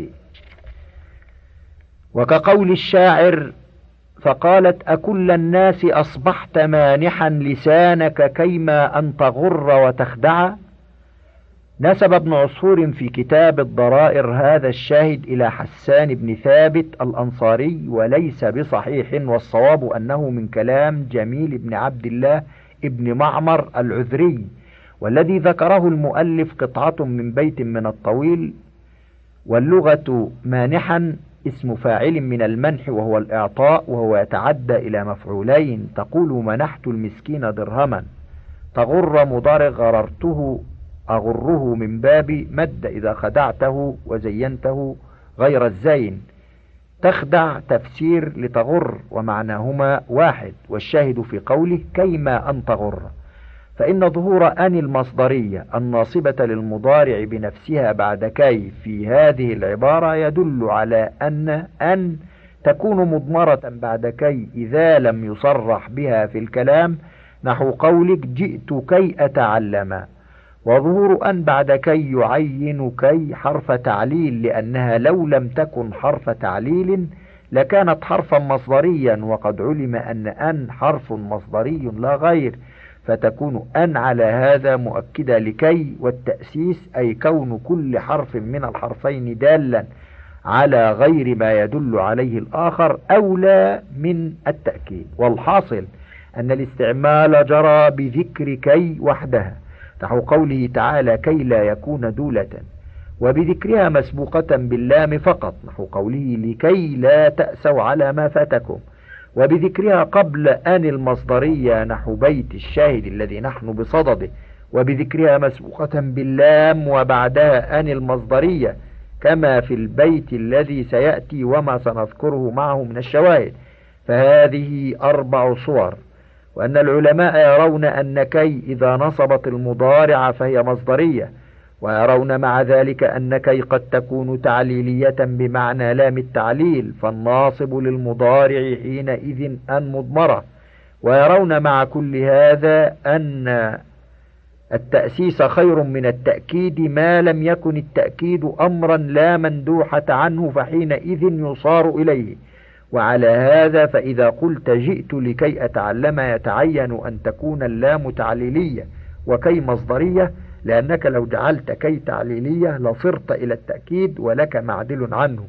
وكقول الشاعر: فقالت أكل الناس أصبحت مانحا لسانك كيما أن تغر وتخدع. نسب ابن عصفور في كتاب الضرائر هذا الشاهد إلى حسان بن ثابت الأنصاري، وليس بصحيح، والصواب أنه من كلام جميل بن عبد الله ابن معمر العذري، والذي ذكره المؤلف قطعة من بيت من الطويل. واللغة مانحا اسم فاعل من المنح وهو الإعطاء، وهو يتعدى إلى مفعولين: تقول منحت المسكين درهما. تغر مضارع غررته أغره من باب مد إذا خدعته وزينته غير الزين. تخدع تفسير لتغر، ومعناهما واحد. والشاهد في قوله كيما أن تغر، فإن ظهور أن المصدرية الناصبة للمضارع بنفسها بعد كي في هذه العبارة يدل على أن تكون مضمرة بعد كي إذا لم يصرح بها في الكلام، نحو قولك جئت كي أتعلم. وظهور أن بعد كي يعين كي حرف تعليل، لأنها لو لم تكن حرف تعليل لكانت حرفا مصدريا، وقد علم أن حرف مصدري لا غير، فتكون أن على هذا مؤكدة لكي. والتأسيس أي كون كل حرف من الحرفين دالا على غير ما يدل عليه الآخر أولى من التأكيد. والحاصل أن الاستعمال جرى بذكر كي وحدها، نحو قوله تعالى كي لا يكون دولة. وبذكرها مسبوقة باللام فقط، نحو قوله لكي لا تأسوا على ما فاتكم، وبذكرها قبل أن المصدرية نحو بيت الشاهد الذي نحن بصدده، وبذكرها مسبوقة باللام وبعدها أن المصدرية كما في البيت الذي سيأتي وما سنذكره معه من الشواهد. فهذه 4 صور. وأن العلماء يرون أن كي إذا نصبت المضارع فهي مصدرية، ويرون مع ذلك أن كي قد تكون تعليلية بمعنى لام التعليل، فالناصب للمضارع حينئذ أن مضمرة. ويرون مع كل هذا أن التأسيس خير من التأكيد ما لم يكن التأكيد أمرا لا مندوحة عنه، فحينئذ يصار إليه. وعلى هذا فإذا قلت جئت لكي أتعلم يتعين أن تكون اللام تعليلية وكي مصدرية، لأنك لو جعلت كي تعليلية لصرت إلى التأكيد ولك معدل عنه.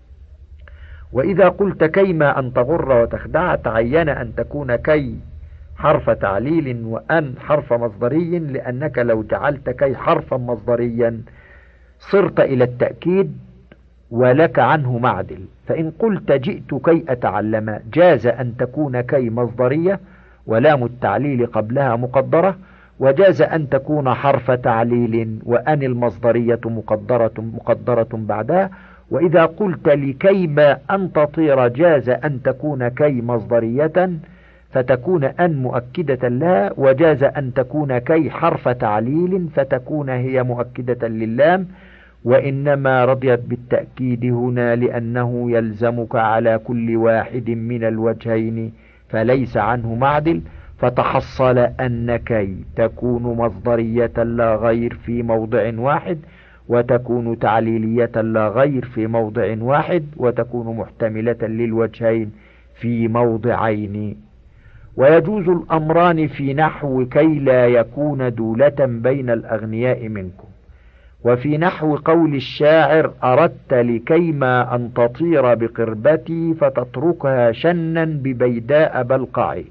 وإذا قلت كيما أن تغر وتخدع تعين أن تكون كي حرف تعليل وأن حرف مصدري، لأنك لو جعلت كي حرفا مصدريا صرت إلى التأكيد ولك عنه معدل. فإن قلت جئت كي أتعلم جاز أن تكون كي مصدرية ولام التعليل قبلها مقدرة، وجاز أن تكون حرف تعليل وأن المصدرية مقدرة بعدها. وإذا قلت لكيما أن تطير جاز أن تكون كي مصدرية فتكون أن مؤكدة لها، وجاز أن تكون كي حرف تعليل فتكون هي مؤكدة للام. وإنما رضيت بالتأكيد هنا لأنه يلزمك على كل واحد من الوجهين فليس عنه معدل، فتحصل أن كي تكون مصدرية لا غير في موضع واحد، وتكون تعليلية لا غير في موضع واحد، وتكون محتملة للوجهين في موضعين. ويجوز الأمران في نحو كي لا يكون دولة بين الأغنياء منكم، وفي نحو قول الشاعر أردت لكيما أن تطير بقربتي فتتركها شنا ببيداء بلقعي.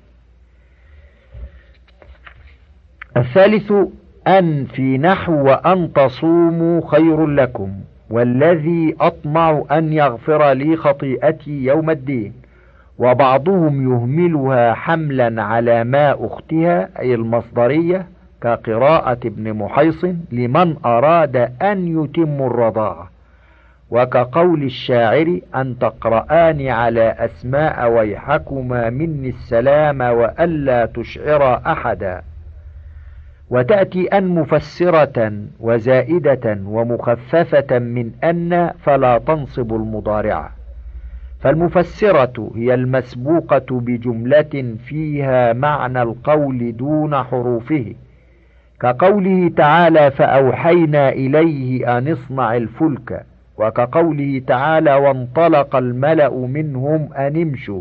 الثالث أن في نحو وأن تصوموا خير لكم، والذي أطمع أن يغفر لي خطيئتي يوم الدين. وبعضهم يهملها حملا على ما أختها أي المصدرية كقراءة ابن محيصن لمن أراد أن يتم الرضاعة، وكقول الشاعر أن تقرآن على أسماء ويحكما مني السلام وألا تشعر أحدا. وتأتي أن مفسرة وزائدة ومخففة من أن فلا تنصب المضارعة. فالمفسرة هي المسبوقة بجملة فيها معنى القول دون حروفه، كقوله تعالى فأوحينا إليه أن اصنع الفلك، وكقوله تعالى وانطلق الملأ منهم أن امشوا.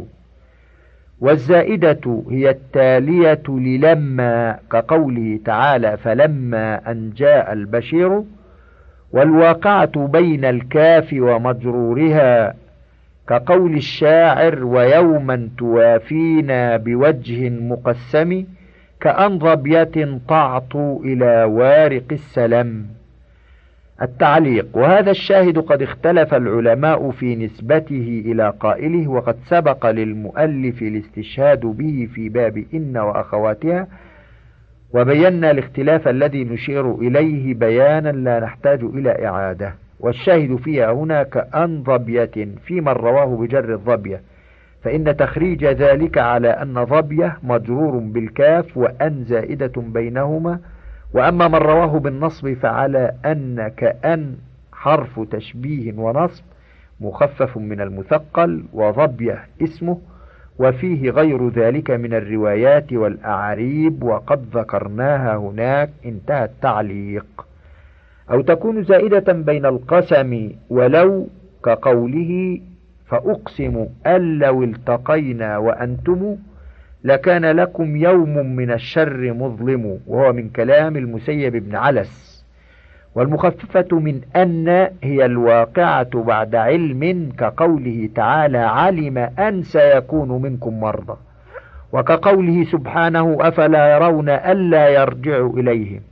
والزائدة هي التالية للما، كقوله تعالى فلما أن جاء البشير. والواقعة بين الكاف ومجرورها كقول الشاعر ويوما توافينا بوجه مقسم، كأن ظبية تعطو إلى وارق السلم. التعليق. وهذا الشاهد قد اختلف العلماء في نسبته إلى قائله، وقد سبق للمؤلف الاستشهاد به في باب إن وأخواتها، وبينا الاختلاف الذي نشير إليه بيانا لا نحتاج إلى إعادة. والشاهد فيها هنا كأن ظبية في من رواه بجر الظبية، فإن تخريج ذلك على أن ظبية مجرور بالكاف وأن زائدة بينهما. وأما من رواه بالنصب فعلى أن كأن حرف تشبيه ونصب مخفف من المثقل، وظبية اسمه، وفيه غير ذلك من الروايات والأعاريب وقد ذكرناها هناك. انتهى التعليق. أو تكون زائدة بين القسم ولو، كقوله فأقسم أن لو التقينا وأنتم لكان لكم يوم من الشر مظلم، وهو من كلام المسيب بن علس. والمخففة من أن هي الواقعة بعد علم، كقوله تعالى علم أن سيكون منكم مرضى، وكقوله سبحانه أفلا يرون ألا يرجع إليهم،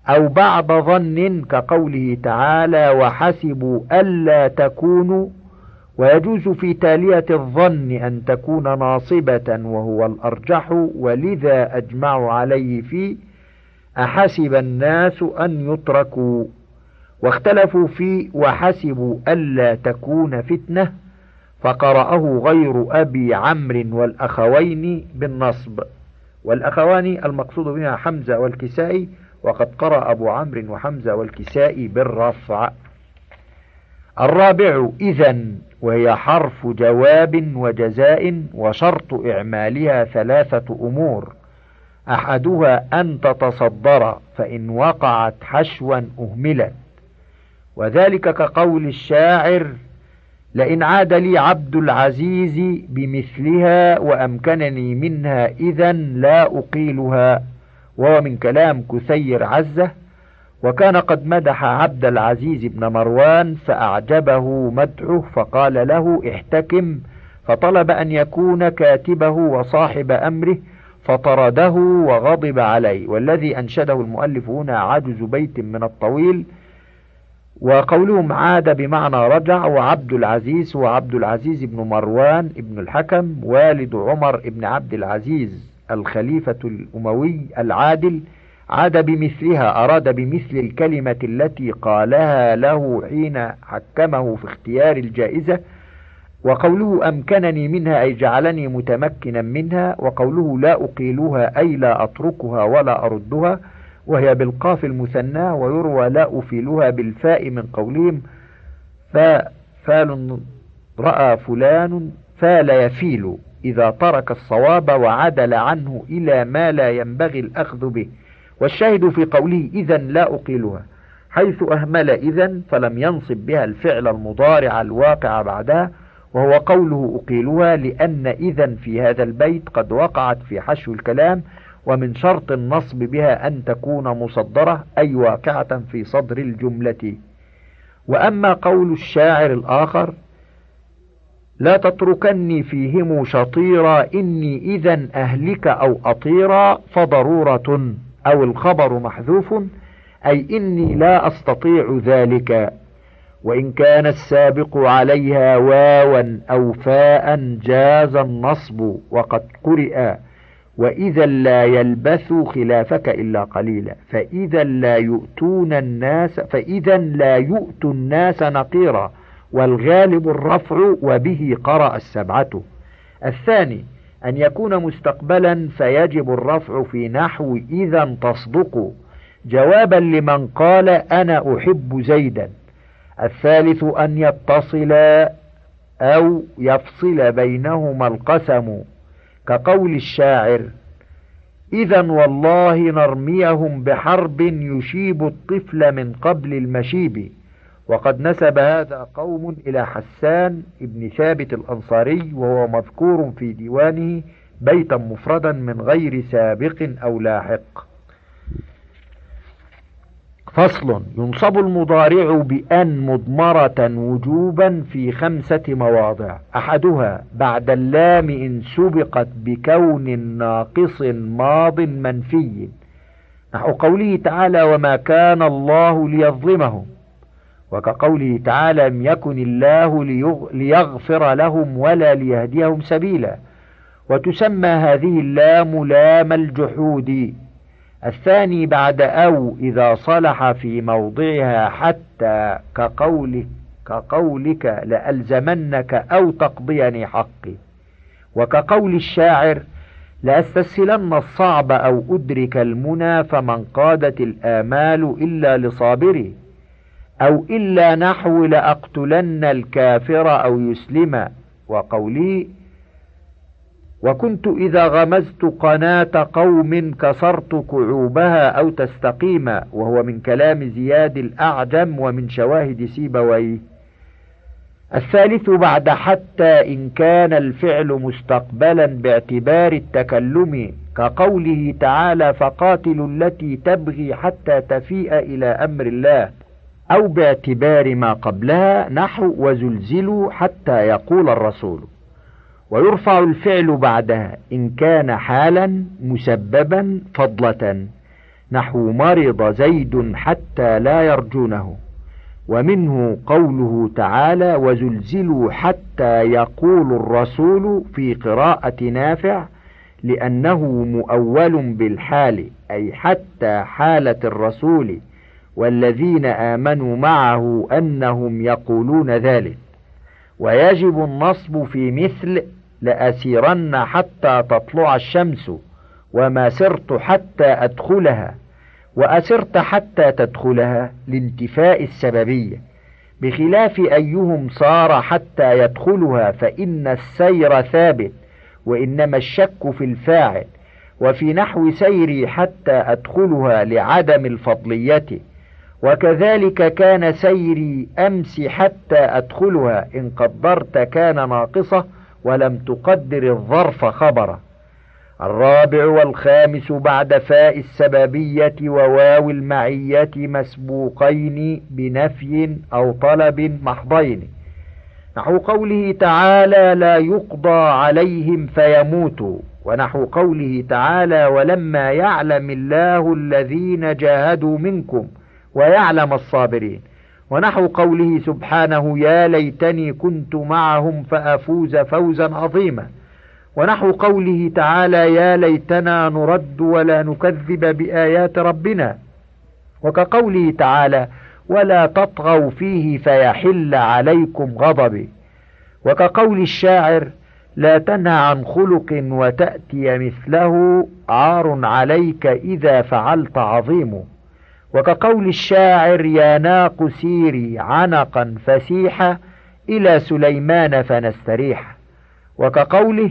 أو بعد ظن كقوله تعالى وحسبوا ألا تكونوا، ويجوز في تالية الظن أن تكون ناصبة وهو الأرجح، ولذا أجمعوا عليه في أحسب الناس أن يتركوا. واختلفوا في وحسبوا ألا تكون فتنة، فقرأه غير أبي عمرو والأخوين بالنصب، والأخوان المقصود بها حمزة والكسائي، وقد قرأ أبو عمرو وحمزة والكسائي بالرفع. الرابع إذن، وهي حرف جواب وجزاء، وشرط إعمالها 3 أمور: أحدها أن تتصدر، فإن وقعت حشوا أهملت، وذلك كقول الشاعر لئن عاد لي عبد العزيز بمثلها وأمكنني منها إذن لا أقيلها، وهو من كلام كثير عزة. وكان قد مدح عبد العزيز بن مروان فأعجبه مدحه، فقال له احتكم، فطلب أن يكون كاتبه وصاحب أمره، فطرده وغضب عليه. والذي أنشده المؤلف هنا عجز بيت من الطويل، وقولهم عاد بمعنى رجع. وعبد العزيز هو عبد العزيز بن مروان ابن الحكم والد عمر ابن عبد العزيز الخليفة الأموي العادل. عاد بمثلها، أراد بمثل الكلمة التي قالها له حين حكمه في اختيار الجائزة. وقوله أمكنني منها أي جعلني متمكنا منها، وقوله لا أقيلها أي لا أتركها ولا أردها، وهي بالقاف المثنى. ويروى لا أفيلها بالفاء من قولهم فال رأى فلان فال يفيل، إذا ترك الصواب وعدل عنه إلى ما لا ينبغي الأخذ به. والشاهد في قوله إذن لا أقيلها، حيث أهمل إذن فلم ينصب بها الفعل المضارع الواقع بعدها، وهو قوله أقيلها، لأن إذن في هذا البيت قد وقعت في حشو الكلام، ومن شرط النصب بها أن تكون مصدرة أي واقعة في صدر الجملة. وأما قول الشاعر الآخر لا تتركني فيهم شطيرا إني إذن أهلك أو أطيرا، فضرورة أو الخبر محذوف، أي إني لا أستطيع ذلك. وإن كان السابق عليها واوا أو فاء جاز النصب، وقد قرئ وإذا لا يلبث خلافك إلا قليلا، فإذا لا يؤتوا الناس نقيرا، والغالب الرفع وبه قرأ 7. الثاني أن يكون مستقبلا فيجب الرفع في نحو إذا تصدق، جوابا لمن قال أنا أحب زيدا. الثالث أن يتصل أو يفصل بينهما القسم، كقول الشاعر إذا والله نرميهم بحرب يشيب الطفل من قبل المشيب. وقد نسب هذا قوم إلى حسان ابن ثابت الأنصاري، وهو مذكور في ديوانه بيتا مفردا من غير سابق أو لاحق. فصل. ينصب المضارع بأن مضمرة وجوبا في 5 مواضع: أحدها بعد اللام إن سبقت بكون ناقص ماض منفي، نحو قوله تعالى وما كان الله ليظلمهم، وكقوله تعالى لم يكن الله ليغفر لهم ولا ليهديهم سبيلا. وتسمى هذه اللام لام الجحود. الثاني بعد أو إذا صلح في موضعها حتى، كقولك لألزمنك أو تقضيني حقي، وكقول الشاعر لأستسهلن الصعب أو أدرك المنى فمن قادت الآمال إلا لصابري، أو إلا نحو لأقتلن الكافر أو يسلم. وقولي وكنت إذا غمزت قناة قوم كسرت كعوبها أو تستقيم، وهو من كلام زياد الأعجم ومن شواهد سيبويه. الثالث بعد حتى إن كان الفعل مستقبلا باعتبار التكلم، كقوله تعالى فقاتلوا التي تبغي حتى تفيء إلى أمر الله، أو باعتبار ما قبلها نحو وزلزلوا حتى يقول الرسول. ويرفع الفعل بعدها إن كان حالا مسببا فضلة، نحو مرض زيد حتى لا يرجونه. ومنه قوله تعالى وزلزلوا حتى يقول الرسول في قراءة نافع، لأنه مؤول بالحال، أي حتى حالة الرسول والذين آمنوا معه أنهم يقولون ذلك. ويجب النصب في مثل لأسيرن حتى تطلع الشمس وما سرت حتى أدخلها، وأسرت حتى تدخلها لانتفاء السببية، بخلاف أيهم صار حتى يدخلها فإن السير ثابت، وإنما الشك في الفاعل. وفي نحو سيري حتى أدخلها لعدم الفضلية. وكذلك كان سيري أمس حتى أدخلها، إن قدرت كان ناقصة ولم تقدر الظرف خبرا. الرابع والخامس بعد فاء السببية وواو المعية مسبوقين بنفي أو طلب محضين، نحو قوله تعالى لا يقضى عليهم فيموتوا، ونحو قوله تعالى ولما يعلم الله الذين جاهدوا منكم ويعلم الصابرين، ونحو قوله سبحانه يا ليتني كنت معهم فأفوز فوزا عظيما، ونحو قوله تعالى يا ليتنا نرد ولا نكذب بآيات ربنا، وكقوله تعالى ولا تطغوا فيه فيحل عليكم غضبي، وكقول الشاعر لا تنهى عن خلق وتأتي مثله عار عليك إذا فعلت عظيم، وكقول الشاعر يا ناق سيري عنقا فسيحا إلى سليمان فنستريح، وكقوله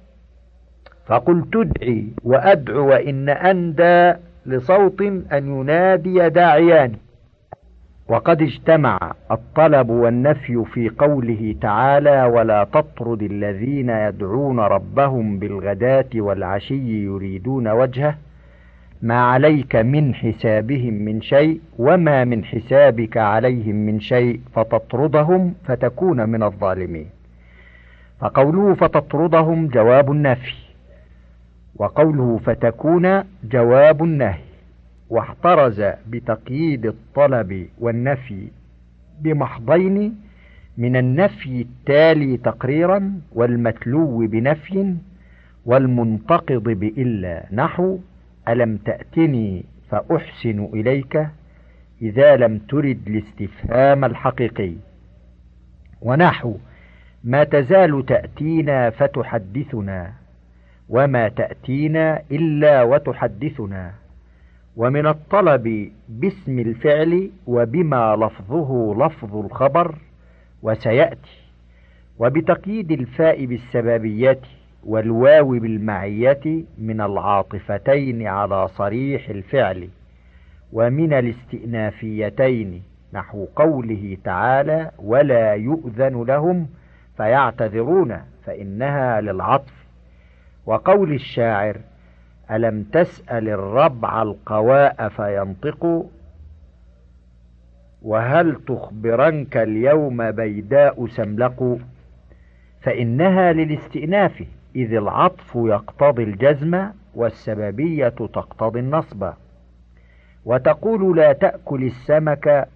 فقل تدعي وأدعو وإن أندى لصوت أن ينادي داعيان. وقد اجتمع الطلب والنفي في قوله تعالى ولا تطرد الذين يدعون ربهم بالغداة والعشي يريدون وجهه، ما عليك من حسابهم من شيء وما من حسابك عليهم من شيء فتطردهم فتكون من الظالمين. فقوله فتطردهم جواب النفي، وقوله فتكون جواب النهي، واحترز بتقييد الطلب والنفي بمحضين من النفي التالي تقريرا والمتلو بنفي والمنتقض بإلا، نحو ألم تأتني فأحسن إليك إذا لم ترد الاستفهام الحقيقي، ونحو ما تزال تأتينا فتحدثنا وما تأتينا إلا وتحدثنا. ومن الطلب باسم الفعل وبما لفظه لفظ الخبر وسيأتي، وبتقييد الفاء بالسببية والواو بالمعية من العاطفتين على صريح الفعل، ومن الاستئنافيتين نحو قوله تعالى ولا يؤذن لهم فيعتذرون فإنها للعطف، وقول الشاعر ألم تسأل الربع القواء فينطق وهل تخبرنك اليوم بيداء سملق، فإنها للاستئناف إذ العطف يقتضي الجزم والسببية تقتضي النصب. وتقول لا تأكل السمك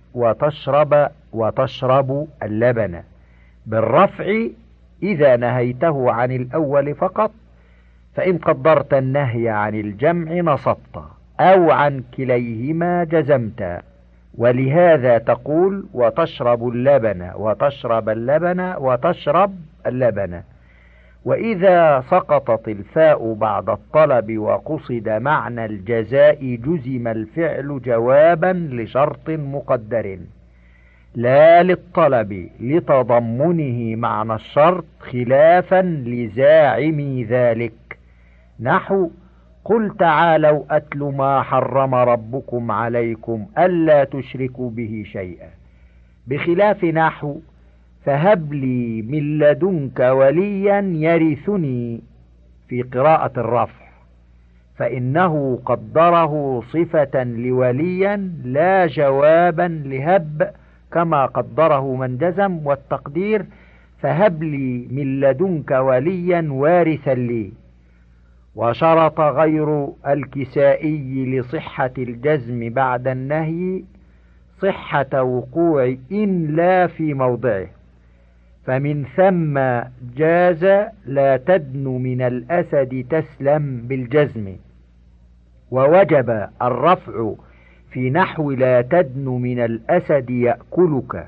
وتشرب اللبن بالرفع إذا نهيته عن الأول فقط، فإن قدرت النهي عن الجمع نصبت أو عن كليهما جزمت، ولهذا تقول وتشرب اللبن وتشرب اللبن وتشرب اللبن. وإذا سقطت الفاء بعد الطلب وقصد معنى الجزاء جزم الفعل جوابا لشرط مقدر لا للطلب لتضمنه معنى الشرط خلافا لزاعم ذلك، نحو قل تعالوا أتل ما حرم ربكم عليكم ألا تشركوا به شيئا، بخلاف نحو فهب لي من لدنك وليا يرثني في قراءة الرفع، فإنه قدره صفة لوليا لا جوابا لهب كما قدره من جزم، والتقدير فهب لي من لدنك وليا وارثا لي. وشرط غير الكسائي لصحة الجزم بعد النهي صحة وقوع إن لا في موضعه، فمن ثم جاز لا تدن من الأسد تسلم بالجزم، ووجب الرفع في نحو لا تدن من الأسد يأكلك.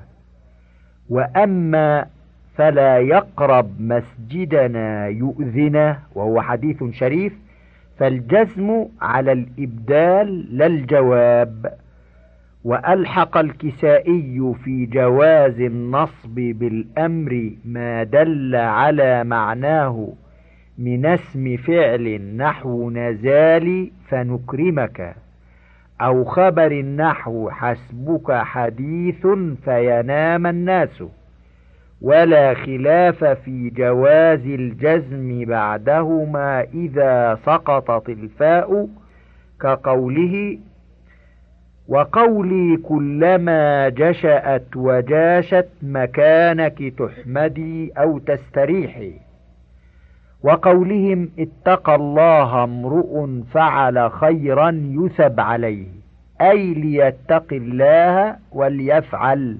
وأما فلا يقرب مسجدنا يؤذنا وهو حديث شريف، فالجزم على الإبدال لا الجواب. وألحق الكسائي في جواز النصب بالأمر ما دل على معناه من اسم فعل نحو نزال فنكرمك، أو خبر نحو حسبك حديث فينام الناس، ولا خلاف في جواز الجزم بعدهما إذا سقطت الفاء، كقوله وقولي كلما جشأت وجاشت مكانك تحمدي أو تستريحي، وقولهم اتقى الله امرؤ فعل خيرا يثب عليه، أي ليتق الله وليفعل،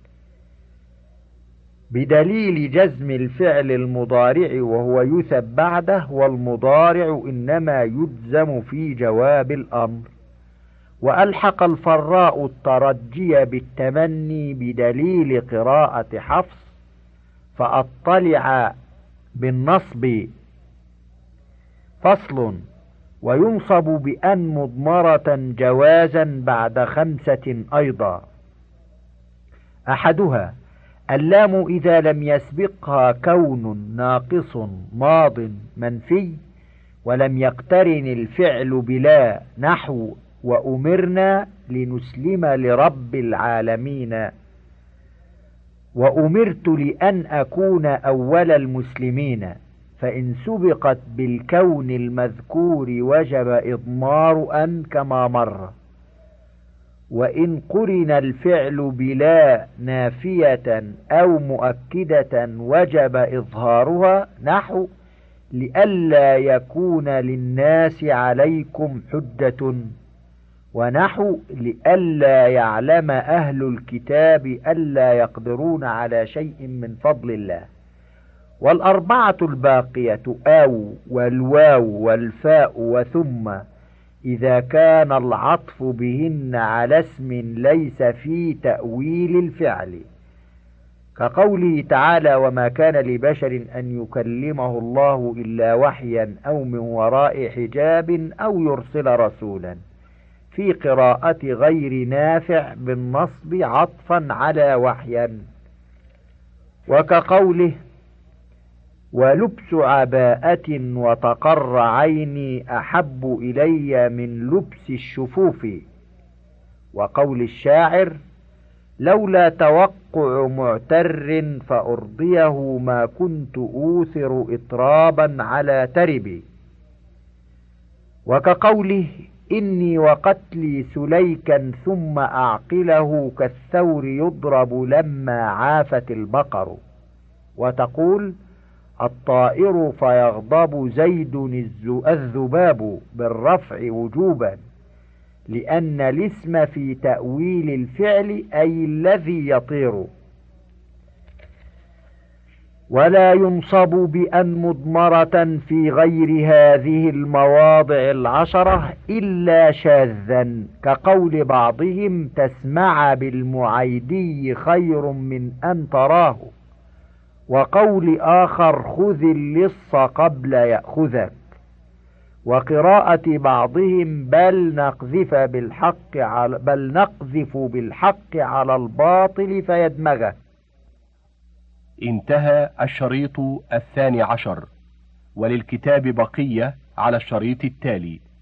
بدليل جزم الفعل المضارع وهو يثب بعده، والمضارع إنما يجزم في جواب الأمر. وألحق الفراء الترجي بالتمني بدليل قراءة حفص فأطلع بالنصب. فصل. وينصب بأن مضمرة جوازا بعد 5 أيضا. أحدها اللام إذا لم يسبقها كون ناقص ماض منفي، ولم يقترن الفعل بلا، نحو وأمرنا لنسلم لرب العالمين، وأمرت لأن أكون أول المسلمين، فإن سبقت بالكون المذكور وجب إضمار أن كما مر. وإن قرن الفعل بلا نافية أو مؤكدة وجب إظهارها، نحو لئلا يكون للناس عليكم حجة، ونحو لئلا يعلم أهل الكتاب ألا يقدرون على شيء من فضل الله. والأربعة الباقية أو والواو والفاء وثم إذا كان العطف بهن على اسم ليس في تأويل الفعل، كقوله تعالى وما كان لبشر أن يكلمه الله إلا وحيا أو من وراء حجاب أو يرسل رسولا، في قراءة غير نافع بالنصب عطفا على وحيا، وكقوله ولبس عباءة وتقر عيني أحب إلي من لبس الشفوف، وقول الشاعر لولا توقع معتر فأرضيه ما كنت أوثر إطرابا على تربي، وكقوله إني وقتلي سليكا ثم أعقله كالثور يضرب لما عافت البقر، وتقول الطائر فيغضب زيد الذباب بالرفع وجوبا، لأن الاسم في تأويل الفعل أي الذي يطير. ولا ينصب بأن مضمرة في غير هذه المواضع 10 إلا شاذا، كقول بعضهم تسمع بالمعيدي خير من أن تراه، وقول آخر خذ اللص قبل يأخذك، وقراءة بعضهم بل نقذف بالحق على الباطل فيدمغه. انتهى الشريط 12، وللكتاب بقية على الشريط التالي.